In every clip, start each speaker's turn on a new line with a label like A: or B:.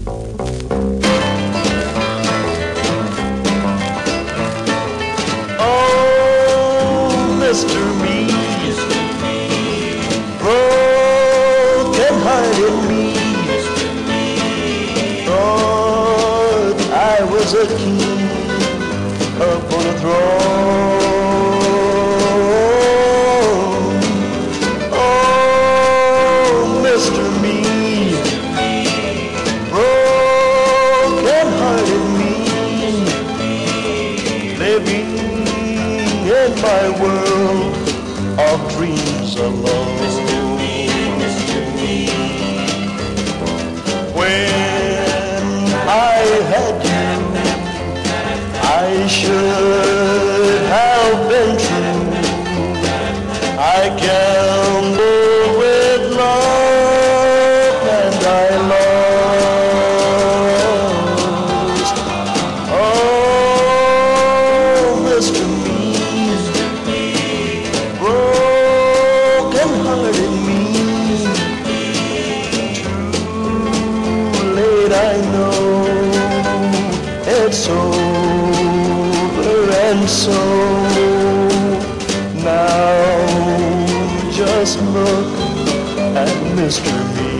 A: Oh, Mr. Me, broken-hearted me, thought I was a king upon a throne. Oh, Mr. Me, broken-hearted me, living in my world of dreams alone. When I had you, I should have been true. I gambled with love and I lost. Oh, Mr. Me, broken-hearted me, too late I know it's over, and so now just look at Mr. Me.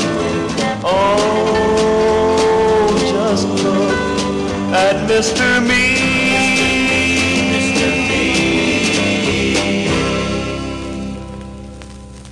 A: Oh, just look at Mr. Me.